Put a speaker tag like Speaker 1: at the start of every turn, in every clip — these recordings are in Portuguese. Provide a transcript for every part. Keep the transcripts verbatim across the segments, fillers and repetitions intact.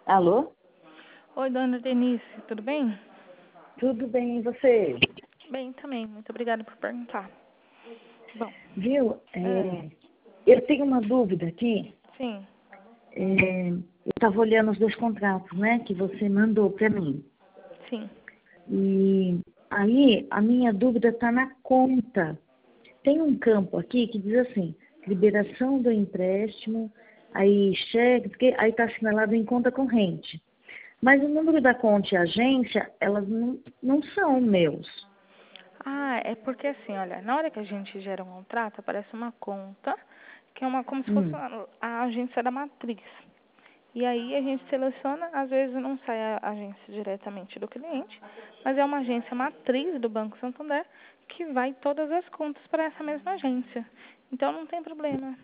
Speaker 1: Alô?
Speaker 2: Oi, dona Denise, tudo bem?
Speaker 1: Tudo bem, e você?
Speaker 2: Bem também, muito obrigada por perguntar. Bom,
Speaker 1: Viu?
Speaker 2: é,
Speaker 1: É, eu tenho uma dúvida aqui.
Speaker 2: sim,
Speaker 1: É, eu estava olhando os dois contratos, né, que você mandou para mim.
Speaker 2: sim.
Speaker 1: E aí a minha dúvida está na conta. Tem um campo aqui que diz assim, liberação do empréstimo, aí cheque, porque aí está assinalado em conta corrente. Mas o número da conta e agência, elas não, não são meus.
Speaker 2: Ah, é porque assim, olha, na hora que a gente gera um contrato, aparece uma conta, que é uma como se fosse
Speaker 1: Hum,
Speaker 2: a, a agência da matriz. E aí a gente seleciona, às vezes não sai a agência diretamente do cliente, mas é uma agência matriz do Banco Santander que vai todas as contas para essa mesma agência. Então não tem problema.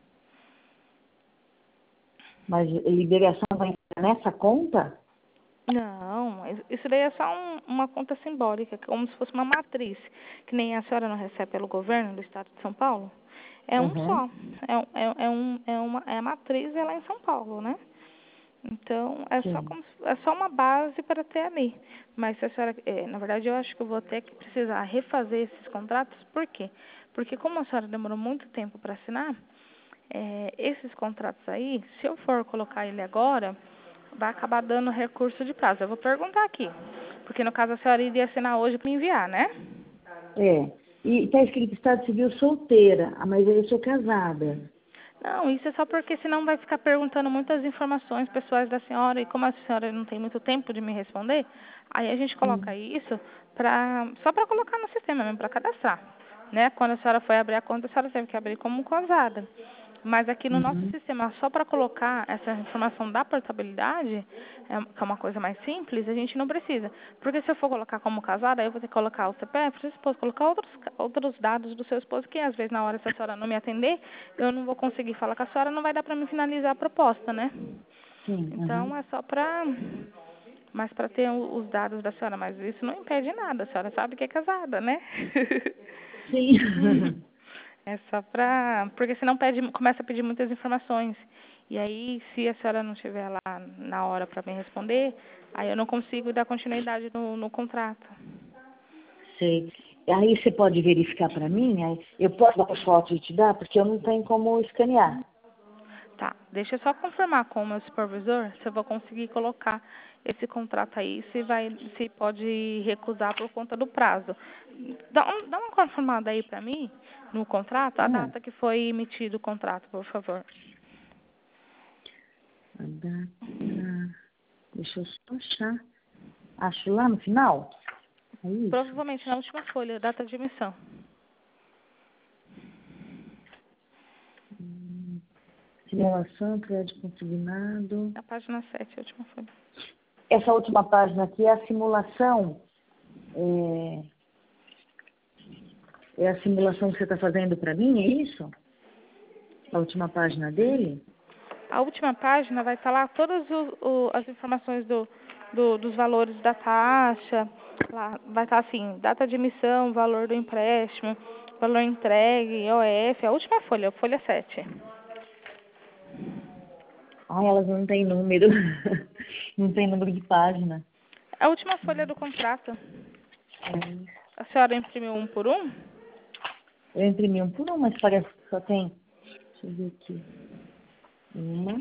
Speaker 1: mas liberação vai entrar nessa conta?
Speaker 2: Não, isso daí é só um, uma conta simbólica, como se fosse uma matriz, que nem a senhora não recebe pelo governo do estado de São Paulo. É um
Speaker 1: Uhum,
Speaker 2: só, é, um- é, é, um, é, uma, é a matriz é lá em São Paulo, né? Então, é só,
Speaker 1: sim.
Speaker 2: como, se- é só uma base para ter ali. Mas se a senhora, é, na verdade, eu acho que eu vou ter que precisar refazer esses contratos, por quê? Porque como a senhora demorou muito tempo para assinar, é, esses contratos aí, se eu for colocar ele agora, vai acabar dando recurso de prazo. Eu vou perguntar aqui, porque no caso a senhora iria assinar hoje para enviar, né?
Speaker 1: É. E está escrito Estado Civil solteira, ah, mas eu sou casada.
Speaker 2: Não, isso é só porque senão vai ficar perguntando muitas informações pessoais da senhora e como a senhora não tem muito tempo de me responder, aí a gente coloca
Speaker 1: Hum,
Speaker 2: isso pra, só para colocar no sistema mesmo, para cadastrar, né? Quando a senhora foi abrir a conta, a senhora teve que abrir como casada. Mas aqui no nosso
Speaker 1: uhum,
Speaker 2: sistema, só para colocar essa informação da portabilidade, é, que é uma coisa mais simples, a gente não precisa. Porque se eu for colocar como casada, aí eu vou ter que colocar o C P F do seu esposo, colocar outros, outros dados do seu esposo, que às vezes na hora, se a senhora não me atender, eu não vou conseguir falar com a senhora, não vai dar para me finalizar a proposta, né?
Speaker 1: sim, uhum,
Speaker 2: Então, é só para... Mas para ter o- os dados da senhora, mas isso não impede nada, a senhora sabe que é casada, né?
Speaker 1: sim.
Speaker 2: É só pra... Porque senão pede, começa a pedir muitas informações. E aí, se a senhora não estiver lá na hora para me responder, aí eu não consigo dar continuidade no, no contrato.
Speaker 1: Sei. Aí você pode verificar para mim? Aí eu posso dar foto e te dar, porque eu não tenho como escanear.
Speaker 2: Tá, deixa eu só confirmar com o meu supervisor se eu vou conseguir colocar esse contrato aí, se vai, se pode recusar por conta do prazo. Dá, um- dá uma confirmada aí pra mim no contrato, a
Speaker 1: Ah,
Speaker 2: data que foi emitido o contrato, por favor.
Speaker 1: a data. Deixa eu só achar. Acho lá no final? É isso?
Speaker 2: Provavelmente na última folha, data de emissão.
Speaker 1: Hum, Simulação, crédito consignado.
Speaker 2: Na página sete, a última folha.
Speaker 1: Essa última página aqui é a simulação. É, é a simulação que você está fazendo para mim, é isso? A última página dele?
Speaker 2: A última página vai estar lá todas o- o- as informações do, do- dos valores da taxa. Lá vai estar assim, data de emissão, valor do empréstimo, valor entregue, O F, a última folha, folha sete.
Speaker 1: Ah, elas não têm número. Não tem número de página.
Speaker 2: A última folha do contrato.
Speaker 1: É.
Speaker 2: A senhora imprimiu um por um?
Speaker 1: Eu imprimi um por um, mas parece que só tem. Deixa eu ver aqui. Uma,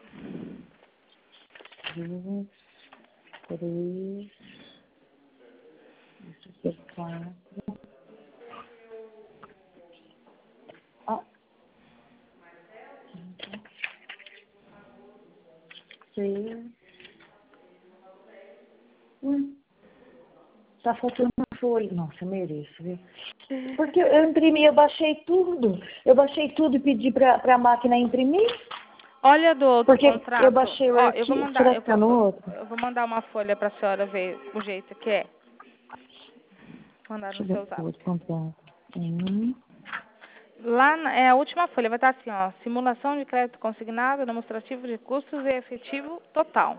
Speaker 1: duas, três, deixa eu ver, quatro. Ah, cinco, seis. Hum, tá faltando uma folha. Nossa, eu mereço, viu? Porque eu imprimi, eu baixei tudo. Eu baixei tudo e pedi pra, pra máquina imprimir.
Speaker 2: Olha do outro
Speaker 1: Porque eu
Speaker 2: contrato.
Speaker 1: baixei o
Speaker 2: Ó, eu vou
Speaker 1: arquivo.
Speaker 2: mandar,
Speaker 1: Será
Speaker 2: eu
Speaker 1: que tá
Speaker 2: vou,
Speaker 1: no outro?
Speaker 2: eu vou mandar uma folha para a senhora ver o jeito que é. Mandar
Speaker 1: Deixa
Speaker 2: no
Speaker 1: eu ver
Speaker 2: seu
Speaker 1: o
Speaker 2: zap.
Speaker 1: outro contrato. Um,
Speaker 2: Lá na- é a última folha, vai estar assim, ó, simulação de crédito consignado, demonstrativo de custos e efetivo total.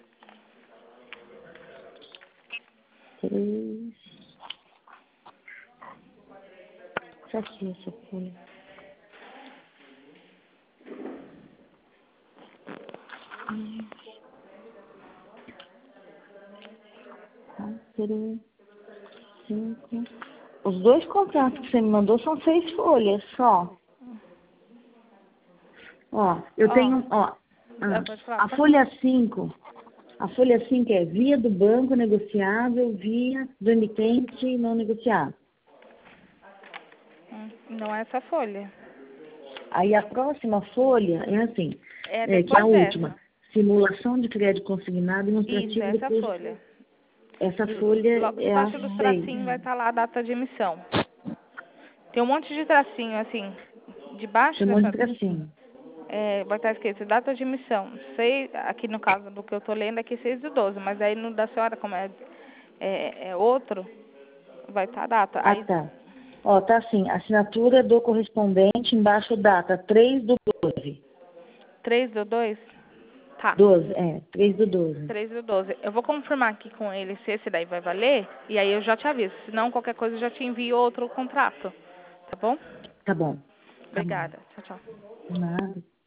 Speaker 1: três. Isso aqui, essa folha. três, cinco. Os dois contratos que você me mandou são seis folhas só. Ó, eu
Speaker 2: Ó,
Speaker 1: tenho, ó,
Speaker 2: ah,
Speaker 1: ah,
Speaker 2: pode falar,
Speaker 1: a
Speaker 2: pode
Speaker 1: folha cinco, a folha cinco é via do banco negociável, via do emitente não negociável.
Speaker 2: Hum, Não é essa folha.
Speaker 1: Aí a próxima folha é assim,
Speaker 2: É
Speaker 1: é, que é a
Speaker 2: depois
Speaker 1: última,
Speaker 2: dessa.
Speaker 1: simulação de crédito consignado
Speaker 2: Isso,
Speaker 1: demonstrativo
Speaker 2: essa
Speaker 1: depois.
Speaker 2: folha.
Speaker 1: Essa folha
Speaker 2: Logo
Speaker 1: é a
Speaker 2: debaixo dos
Speaker 1: seis.
Speaker 2: tracinhos vai estar lá a data de emissão. Tem um monte de tracinho, assim. Debaixo
Speaker 1: Tem um monte
Speaker 2: dessa...
Speaker 1: de tracinho.
Speaker 2: É, vai estar escrito data de emissão. Sei, aqui no caso do que eu tô lendo, aqui seis do doze. Mas aí no da senhora, como é, é, é outro, vai estar a data.
Speaker 1: Ah,
Speaker 2: Aí,
Speaker 1: tá. Ó, tá assim, assinatura do correspondente, embaixo data três do doze.
Speaker 2: três do dois? Tá.
Speaker 1: doze, é, três do doze.
Speaker 2: três do doze. Eu vou confirmar aqui com ele se esse daí vai valer. E aí eu já te aviso. Se não, qualquer coisa eu já te envio outro contrato. Tá bom?
Speaker 1: Tá bom, tá bom.
Speaker 2: Obrigada. Tchau, tchau.
Speaker 1: Nada.